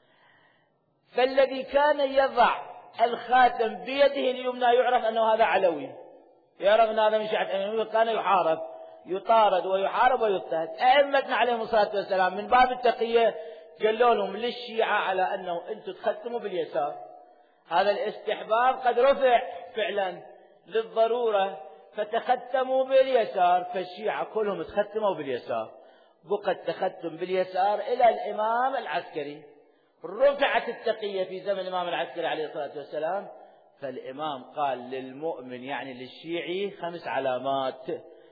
فالذي كان يضع الخاتم بيده اليمنى يعرف أنه هذا علوي، يعرف أن هذا من شيعة أمير، كان يحارب يطارد ويحارب ويضطهد. أئمتنا عليهم الصلاة والسلام من باب التقية قالوا لهم للشيعة على أنه أنتم تختموا باليسار، هذا الاستحباب قد رفع فعلا للضرورة فتختموا باليسار، فالشيعة كلهم تختموا باليسار، بقى التختم باليسار إلى الإمام العسكري. رفعت التقية في زمن الإمام العسكري عليه الصلاة والسلام، فالإمام قال للمؤمن يعني للشيعي خمس علامات،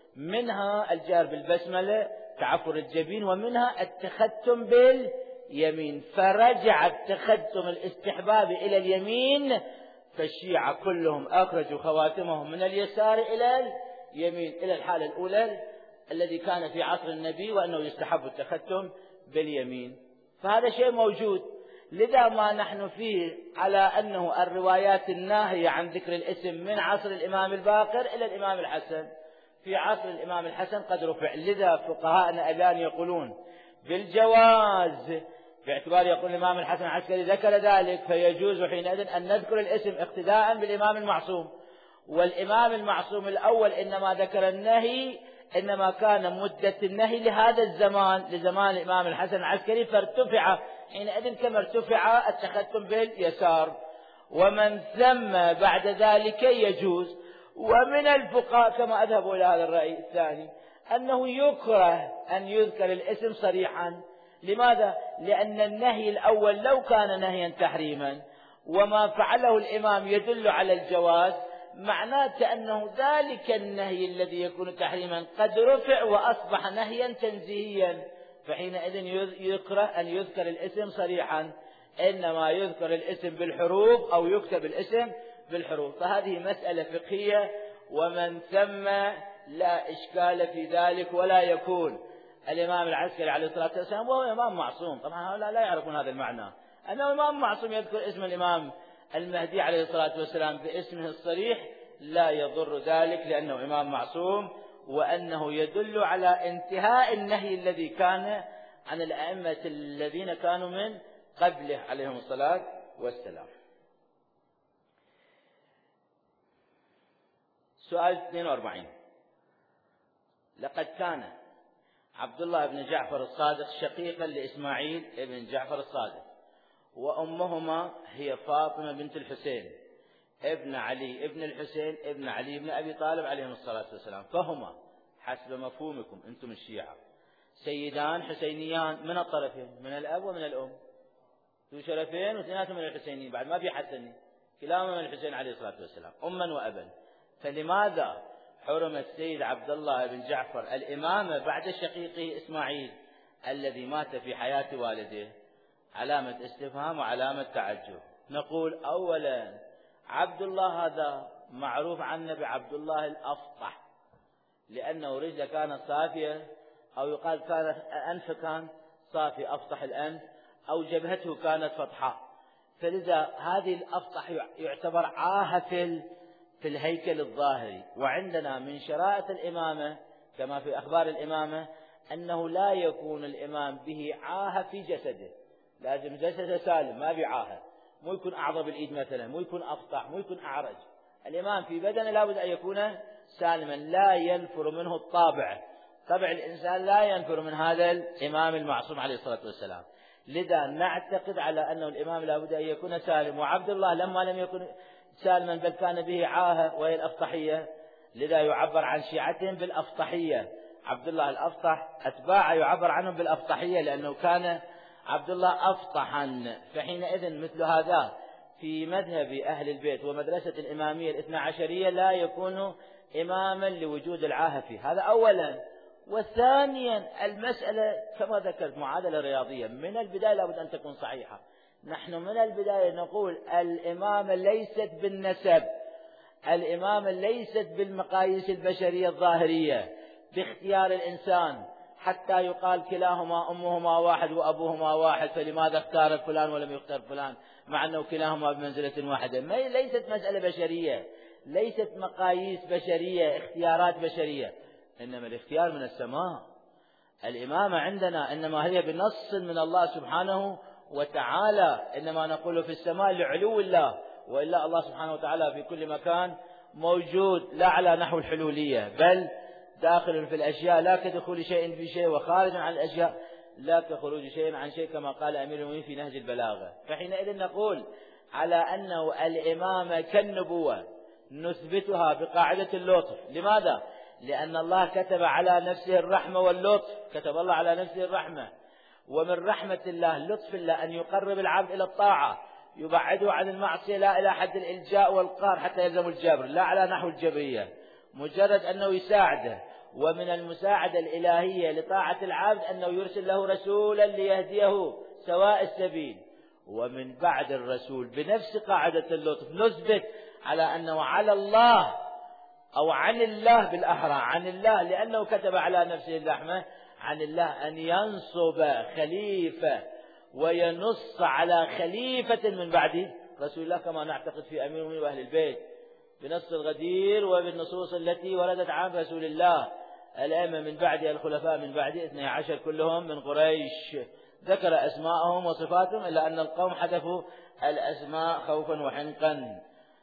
منها الجار بالبسملة تعفر الجبين، ومنها التختم باليمين، فرجع التختم الاستحبابي إلى اليمين، فالشيعة كلهم أخرجوا خواتمهم من اليسار إلى اليمين إلى الحالة الأولى الذي كان في عصر النبي، وأنه يستحب التختم باليمين. فهذا شيء موجود، لذا ما نحن فيه على أنه الروايات الناهية عن ذكر الاسم من عصر الإمام الباقر إلى الإمام الحسن، في عصر الإمام الحسن قد رفع. لذا فقهاءنا الآن يقولون بالجواز، باعتبار يقول الإمام الحسن العسكري ذكر ذلك، فيجوز حينئذ أن نذكر الاسم اقتداء بالإمام المعصوم. والإمام المعصوم الأول إنما ذكر النهي، إنما كان مدة النهي لهذا الزمان، لزمان الإمام الحسن العسكري، فارتفع حينئذ كما ارتفع التختم باليسار، ومن ثم بعد ذلك يجوز. ومن الفقهاء كما أذهبوا إلى هذا الرأي الثاني أنه يكره أن يذكر الاسم صريحا. لماذا؟ لأن النهي الأول لو كان نهيا تحريما وما فعله الإمام يدل على الجواز، معناته أنه ذلك النهي الذي يكون تحريما قد رفع وأصبح نهيا تنزيهيا، فحينئذ يكره أن يذكر الاسم صريحا، إنما يذكر الاسم بالحروف أو يكتب الاسم بالحروف. فهذه مسألة فقهية، ومن ثم لا إشكال في ذلك، ولا يكون الإمام العسكري عليه الصلاة والسلام وهو إمام معصوم. طبعا هؤلاء لا يعرفون هذا المعنى، أنه إمام معصوم يذكر اسم الإمام المهدي عليه الصلاة والسلام باسمه الصريح، لا يضر ذلك لأنه إمام معصوم، وأنه يدل على انتهاء النهي الذي كان عن الأئمة الذين كانوا من قبله عليهم الصلاة والسلام. سؤال اثنين وأربعين: لقد كان عبد الله بن جعفر الصادق شقيقا لإسماعيل بن جعفر الصادق، وأمهما هي فاطمة بنت الحسين ابن علي ابن الحسين ابن علي بن أبي طالب عليهم الصلاة والسلام، فهما حسب مفهومكم أنتم الشيعة سيدان حسينيان من الطرفين، من الأب ومن الأم، ذو شرفين واثنيناتهم من الحسينيين، بعد ما في حسني، كلاهما من الحسين عليه الصلاة والسلام أما وأبا. فلماذا حرم السيد عبد الله بن جعفر الإمامة بعد شقيقه إسماعيل الذي مات في حياة والده؟ علامة استفهام وعلامة تعجب. نقول أولا عبد الله هذا معروف عنه بعبد الله الأفطح، لأنه رجله كانت صافية، أو يقال كان أنف كان صافي أفطح الأنف، أو جبهته كانت فطحاء، فلذا هذه الأفطح يعتبر عاهة في الهيكل الظاهري. وعندنا من شرائط الإمامة كما في أخبار الإمامة أنه لا يكون الإمام به عاهة في جسده، لازم جسده سالم ما بعاهة، مو يكون أعضب الإيد مثلا، مو يكون أفطح، مو يكون أعرج. الإمام في بدنه لابد أن يكون سالما، لا ينفر منه الطابع، طبع الإنسان لا ينفر من هذا الإمام المعصوم عليه الصلاة والسلام. لذا نعتقد على أنه الإمام لابد أن يكون سالم. وعبد الله لما لم يكن سالما بل كان به عاهة وهي الأفطحية، لذا يعبر عن شيعتهم بالأفطحية. عبد الله الأفطح أتباعه يعبر عنهم بالأفطحية لأنه كان عبد الله أفطحا. فحينئذ مثل هذا في مذهب أهل البيت ومدرسة الإمامية الاثنى عشرية لا يكون إماما لوجود العاهة فيه، هذا أولا. وثانيا المسألة كما ذكرت معادلة رياضية، من البداية لابد أن تكون صحيحة. نحن من البداية نقول الإمامة ليست بالنسب، الإمامة ليست بالمقاييس البشرية الظاهرية باختيار الإنسان حتى يقال كلاهما أمهما واحد وأبوهما واحد فلماذا اختار فلان ولم يختار فلان مع أنه كلاهما بمنزلة واحدة. ليست مسألة بشرية، ليست مقاييس بشرية، اختيارات بشرية، إنما الاختيار من السماء. الإمامة عندنا إنما هي بنص من الله سبحانه وتعالى، إنما نقول في السماء لعلو الله، وإلا الله سبحانه وتعالى في كل مكان موجود، لا على نحو الحلولية بل داخل في الأشياء لا كدخول شيء في شيء، وخارج عن الأشياء لا كخروج شيء عن شيء، كما قال أمير المؤمنين في نهج البلاغة. فحينئذ نقول على أنه الإمامة كالنبوة نثبتها بقاعدة اللطف. لماذا؟ لأن الله كتب على نفسه الرحمة واللطف، كتب الله على نفسه الرحمة، ومن رحمة الله لطف الله أن يقرب العبد إلى الطاعة، يبعده عن المعصية لا إلى حد الإلجاء والقهر حتى يلزم الجبر، لا على نحو الجبرية، مجرد أنه يساعده. ومن المساعدة الإلهية لطاعة العبد أنه يرسل له رسولا ليهديه سواء السبيل. ومن بعد الرسول بنفس قاعدة اللطف نثبت على أنه على الله أو عن الله بالأحرى، عن الله لأنه كتب على نفسه الرحمة، عن الله أن ينصب خليفة وينص على خليفة من بعد رسول الله، كما نعتقد في أمير المؤمنين وأهل البيت بنص الغدير وبالنصوص التي وردت عن رسول الله. الأئمة من بعد الخلفاء من بعد اثني عشر كلهم من قريش، ذكر أسماءهم وصفاتهم، إلا أن القوم حذفوا الأسماء خوفا وحنقا.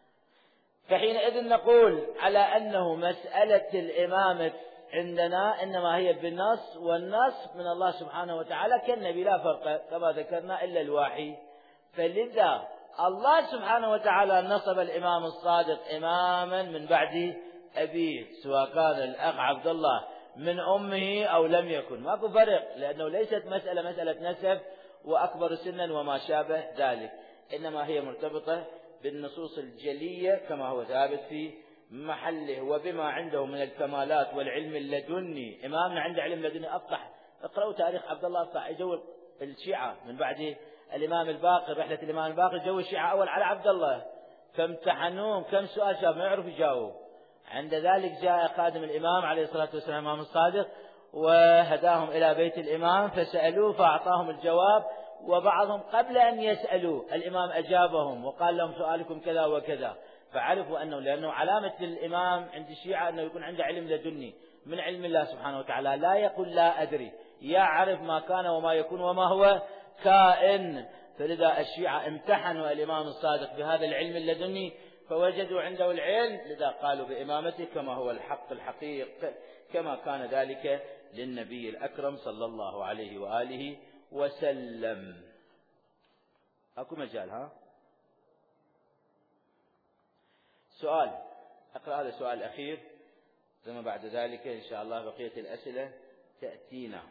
فحينئذ نقول على أنه مسألة الإمامة عندنا إنما هي بالنص، والنص من الله سبحانه وتعالى كالنبي لا فرق كما ذكرنا إلا الوحي. فلذا الله سبحانه وتعالى نصب الإمام الصادق إماما من بعد أبيه، سواء كان الأخ عبد الله من أمه أو لم يكن، ماكو فرق، لأنه ليست مسألة مسألة نسب وأكبر سنا وما شابه ذلك، إنما هي مرتبطة بالنصوص الجلية كما هو ثابت في محله وبما عنده من الكمالات والعلم اللدني. إمامنا عنده علم لدني أفقح، اقرأوا تاريخ عبد الله أفقح، يجو الشيعة من بعد الإمام الباقر، رحلة الإمام الباقر جو الشيعة أول على عبد الله، فامتحنوهم كم سؤال شاب ما يعرف يجاوب. عند ذلك جاء خادم الإمام عليه الصلاة والسلام الإمام الصادق وهداهم إلى بيت الإمام فسألوه فأعطاهم الجواب، وبعضهم قبل أن يسألوا الإمام أجابهم وقال لهم سؤالكم كذا وكذا، فعرفوا أنه لأنه علامة للإمام عند الشيعة أنه يكون عنده علم لدني من علم الله سبحانه وتعالى، لا يقول لا أدري، يعرف ما كان وما يكون وما هو كائن. فلذا الشيعة امتحنوا الإمام الصادق بهذا العلم اللدني فوجدوا عنده العلم، لذا قالوا بإمامته كما هو الحق الحقيق، كما كان ذلك للنبي الأكرم صلى الله عليه وآله وسلم. أكو مجال ها؟ سؤال، أقرأ هذا السؤال الأخير ثم بعد ذلك إن شاء الله بقية الأسئلة تأتينا.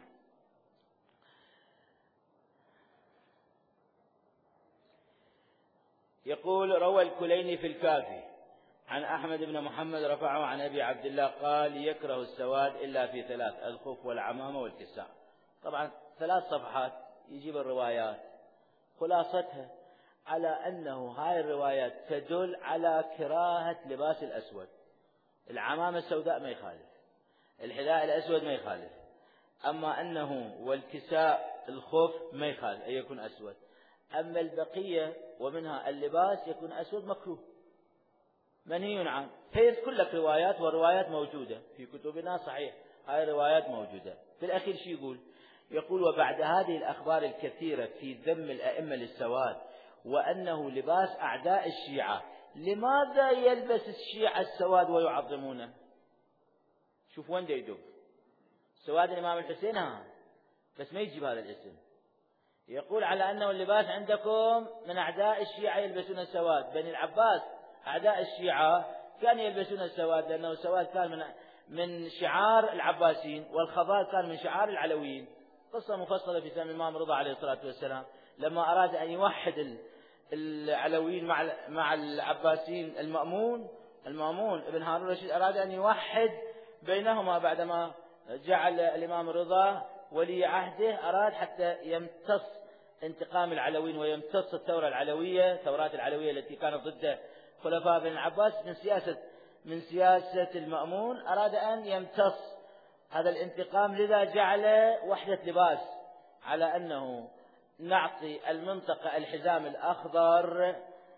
يقول: روى الكليني في الكافي عن أحمد بن محمد رفعه عن أبي عبد الله قال: يكره السواد إلا في ثلاث: الخف والعمامة والكساء. طبعا ثلاث صفحات يجيب الروايات، خلاصتها على أنه هاي الروايات تدل على كراهة لباس الأسود. العمامة السوداء ما يخالف، الحذاء الأسود ما يخالف، أما أنه والكساء الخف ما يخالف أن يكون أسود. أما البقية ومنها اللباس يكون أسود مكروه منهي عنه. فيذكر لك روايات، والروايات موجودة في كتبنا صحيح، هاي الروايات موجودة. في الأخير شو يقول؟ يقول: وبعد هذه الأخبار الكثيرة في ذم الأئمة للسواد وأنه لباس أعداء الشيعة، لماذا يلبس الشيعة السواد ويعظمونه؟ شوف وين دا يدب سواد الإمام الحسين، ها بس ما يجيب هذا الاسم. يقول على أنه اللباس عندكم من أعداء الشيعة يلبسون السواد. بني العباس أعداء الشيعة كانوا يلبسون السواد، لأنه السواد كان من من شعار العباسيين، والخضار كان من شعار العلويين. قصة مفصلة في سنة الإمام رضا عليه الصلاة والسلام لما أراد أن يوحد العلويين مع مع العباسيين. المأمون المأمون ابن هارون الرشيد أراد أن يوحد بينهما بعدما جعل الإمام رضا ولي عهده، أراد حتى يمتص انتقام العلويين ويمتص الثورة العلوية، ثورات العلوية التي كانت ضد خلفاء بن العباس من سياسة من سياسة المأمون، أراد أن يمتص هذا الانتقام. لذا جعل وحدة لباس على أنه نعطي المنطقة الحزام الأخضر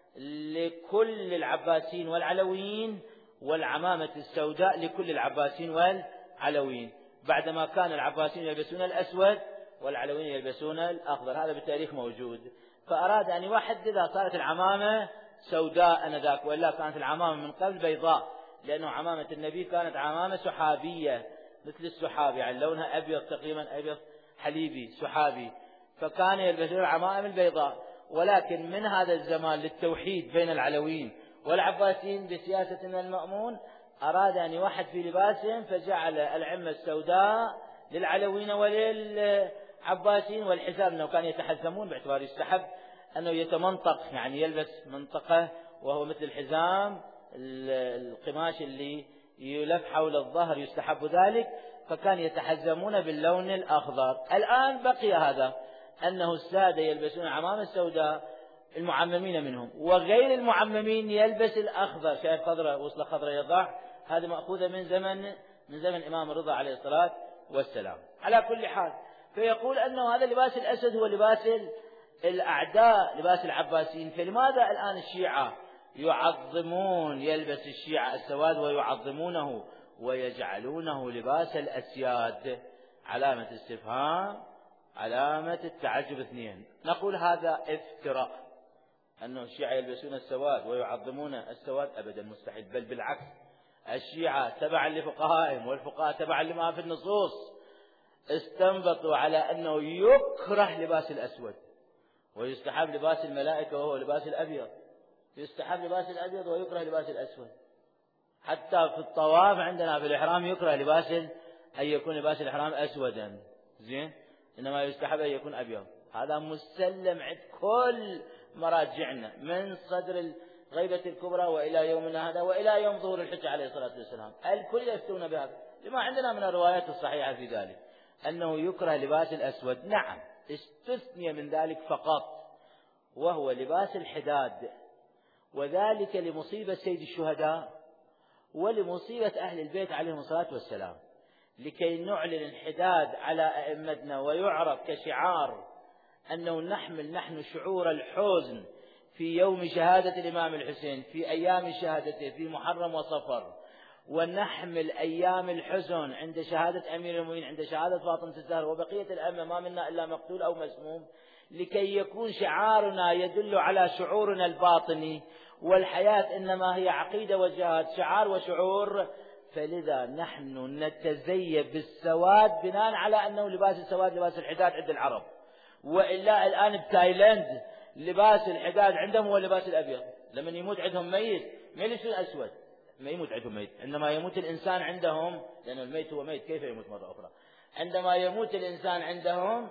لكل العباسيين والعلويين، والعمامة السوداء لكل العباسيين والعلويين، بعدما كان العباسيين يلبسون الأسود والعلويين يلبسون الأخضر. هذا بالتاريخ موجود. فأراد أن يوحد، إذا صارت العمامة سوداء أنذاك، وإلا كانت العمامة من قبل بيضاء، لأنه عمامة النبي كانت عمامة سحابية مثل السحاب، يعني لونها أبيض تقريبا أبيض حليبي سحابي، فكان يلبسون العمائم البيضاء. ولكن من هذا الزمان للتوحيد بين العلويين والعباسيين بسياسة المأمون أراد أن يوحد في لباسهم، فجعل العمة السوداء للعلويين وللعباسيين، والحزام أنه كانوا يتحزمون باعتبار يستحب أنه يتمنطق، يعني يلبس منطقة وهو مثل الحزام القماش اللي يلف حول الظهر يستحب ذلك، فكان يتحزمون باللون الأخضر. الآن بقي هذا أنه السادة يلبسون عمامة سوداء المعممين منهم، وغير المعممين يلبس الأخضر، شايف خضرة وصلة خضرة يضع، هذا مأخوذة من زمن من زمن الإمام الرضا عليه الصلاة والسلام. على كل حال فيقول أنه هذا اللباس الأسود هو لباس الأعداء، لباس العباسيين. فلماذا الآن الشيعة يعظمون يلبس الشيعة السواد ويعظمونه ويجعلونه لباس الأسياد؟ علامة استفهام، علامة التعجب اثنين. نقول هذا افتراء، أنه الشيعة يلبسون السواد ويعظمون السواد، أبدا مستحيل، بل بالعكس، الشيعة تبعا لفقهائهم والفقهاء تبعا لما في النصوص استنبطوا على أنه يكره لباس الأسود ويستحب لباس الملائكة وهو لباس الأبيض، يستحب لباس الأبيض ويكره لباس الأسود. حتى في الطواف عندنا في الإحرام يكره لباس أن يكون لباس الإحرام أسودا، زين، إنما يستحب أن يكون أبيض. هذا مسلم عند كل مراجعنا من صدر الغيبة الكبرى وإلى يومنا هذا وإلى يوم ظهور الحجة عليه الصلاة والسلام، الكل يفتون بهذا، لما عندنا من الروايات الصحيحة في ذلك أنه يكره لباس الأسود. نعم، استثني من ذلك فقط، وهو لباس الحداد، وذلك لمصيبة سيد الشهداء ولمصيبة أهل البيت عليهم الصلاة والسلام، لكي نعلن الحداد على أئمتنا ويعرف كشعار أنه نحمل نحن شعور الحزن في يوم شهادة الإمام الحسين، في أيام شهادته في محرم وصفر، ونحمل أيام الحزن عند شهادة أمير المؤمنين، عند شهادة فاطمة الزهراء وبقية الأئمة، ما منا إلا مقتول أو مسموم، لكي يكون شعارنا يدل على شعورنا الباطني، والحياة إنما هي عقيدة وجهاد، شعار وشعور. فلذا نحن نتزي بالسواد بناء على أنه لباس السواد لباس الحداد عند العرب، وإلا الآن بتايلاند لباس الحداد عندهم هو لباس الأبيض، لمن يموت عندهم ميت ما يلبسون أسود، ما يموت عندهم ميت، عندما يموت الإنسان عندهم، لأن الميت هو ميت كيف يموت مرة أخرى، عندما يموت الإنسان عندهم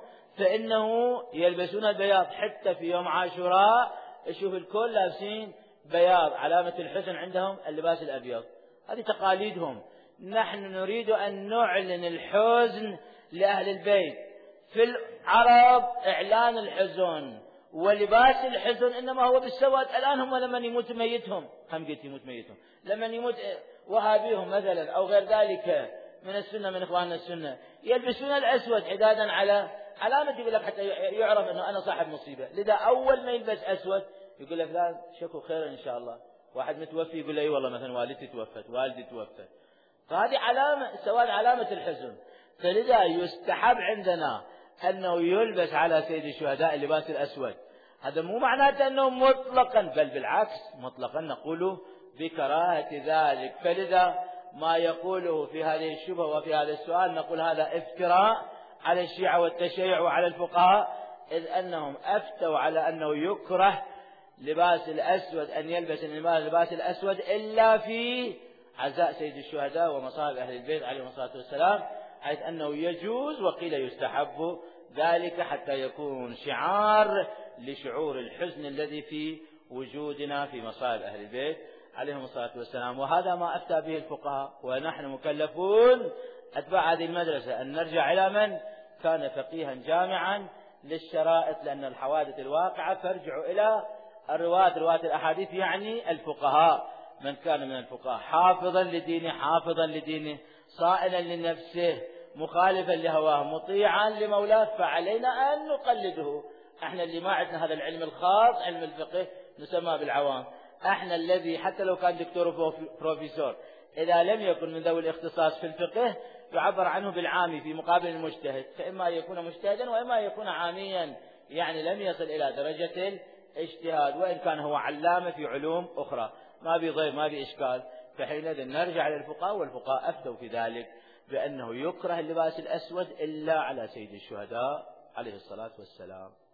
فإنه يلبسون البياض. حتى في يوم عاشوراء شوف الكل لابسين بياض، علامة الحزن عندهم اللباس الأبيض، هذه تقاليدهم. نحن نريد أن نعلن الحزن لأهل البيت، في العرب إعلان الحزن ولباس الحزن إنما هو بالسواد. الآن هم لمن يموت ميتهم، هم قلت يموت ميتهم، لمن يموت وهابيهم مثلا أو غير ذلك من السنة من إخواننا السنة يلبسون الأسود حدادا على علامة، يقول لك حتى يعرف أنه أنا صاحب مصيبة. لذا أول ما يلبس أسود يقول لك لا شكو خيرا إن شاء الله. واحد متوفي يقول له أي والله مثلا والدتي توفت، والدي توفت، فهذه علامة السواد علامة الحزن. فلذا يستحب عندنا أنه يلبس على سيد الشهداء اللباس الأسود. هذا مو معناته أنه مطلقا، بل بالعكس مطلقا نقول بكراهة ذلك. فلذا ما يقوله في هذه الشبهة وفي هذا السؤال نقول هذا افتراء على الشيعة والتشيع وعلى الفقهاء، إذ أنهم أفتوا على أنه يكره لباس الأسود، أن يلبس اللباس الأسود إلا في عزاء سيد الشهداء ومصائب أهل البيت عليهم الصلاة والسلام، حيث أنه يجوز وقيل يستحب ذلك حتى يكون شعار لشعور الحزن الذي في وجودنا في مصائب أهل البيت عليهم الصلاة والسلام. وهذا ما أفتى به الفقهاء، ونحن مكلفون أتباع هذه المدرسة أن نرجع إلى من كان فقيها جامعا للشرائط، لأن الحوادث الواقعة فارجعوا إلى الرواة رواة الأحاديث، يعني الفقهاء، من كان من الفقهاء حافظا لدينه حافظا لدينه صائلا لنفسه مخالفا لهواه مطيعا لمولاه، فعلينا أن نقلده. احنا اللي ما عندنا هذا العلم الخاص علم الفقه نسمى بالعوام، احنا الذي حتى لو كان دكتور وبروفيسور إذا لم يكن من ذوي الاختصاص في الفقه يعبر عنه بالعامي في مقابل المجتهد، فإما يكون مجتهدا وإما يكون عاميا، يعني لم يصل إلى درجة الاجتهاد، وإن كان هو علامة في علوم أخرى، ما بضير ما بإشكال. فحينئذ نرجع للفقهاء، والفقهاء أفتوا في ذلك بأنه يكره اللباس الأسود إلا على سيد الشهداء عليه الصلاة والسلام.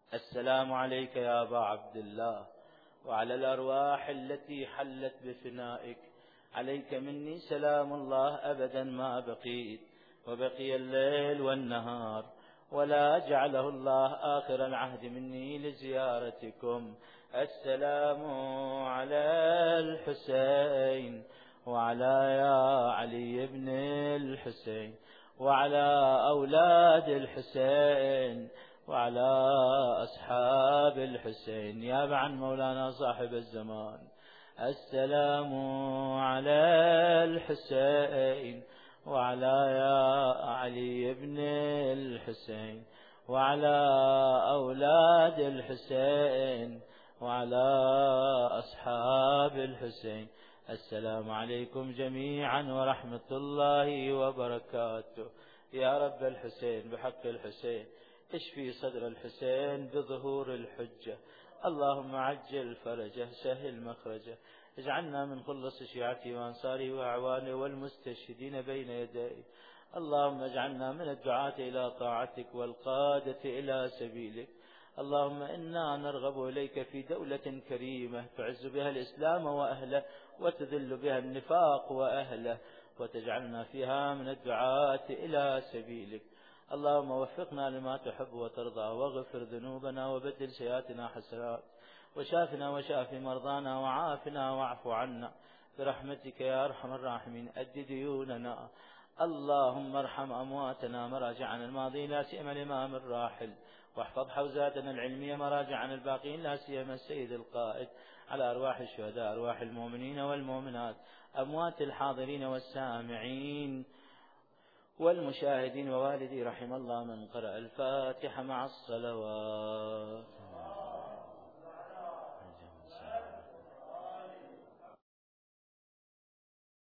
السلام عليك يا أبا عبد الله وعلى الأرواح التي حلت بفنائك، عليك مني سلام الله أبدا ما بقيت وبقي الليل والنهار، ولا جعله الله آخر العهد مني لزيارتكم. السلام على الحسين وعلى يا علي بن الحسين وعلى أولاد الحسين وعلى أصحاب الحسين، يا عن مولانا صاحب الزمان. السلام على الحسين وعلى يا علي بن الحسين وعلى أولاد الحسين وعلى أصحاب الحسين. السلام عليكم جميعا ورحمة الله وبركاته. يا رب الحسين بحق الحسين اشفي صدر الحسين بظهور الحجة، اللهم عجل فرجه سهل مخرجه، اجعلنا من خلص شيعته وأنصاره وأعوانه والمستشهدين بين يديه. اللهم اجعلنا من الدعاة إلى طاعتك والقادة إلى سبيلك. اللهم إنا نرغب إليك في دولة كريمة تعز بها الإسلام وأهله وتذل بها النفاق وأهله، وتجعلنا فيها من الدعاة إلى سبيلك. اللهم وفقنا لما تحب وترضى، واغفر ذنوبنا وبدل سيئاتنا حسنات، وشافنا وشاف مرضانا وعافنا واعف عنا برحمتك يا أرحم الراحمين. أد ديوننا، اللهم ارحم أمواتنا مراجعنا الماضين لا سيما الإمام الراحل، واحفظ حوزاتنا العلمية مراجعنا الباقين لا سيما السيد القائد، على أرواح الشهداء أرواح المؤمنين والمؤمنات أموات الحاضرين والسامعين والمشاهدين ووالدي رحم الله من قرأ الفاتحة مع الصلوات.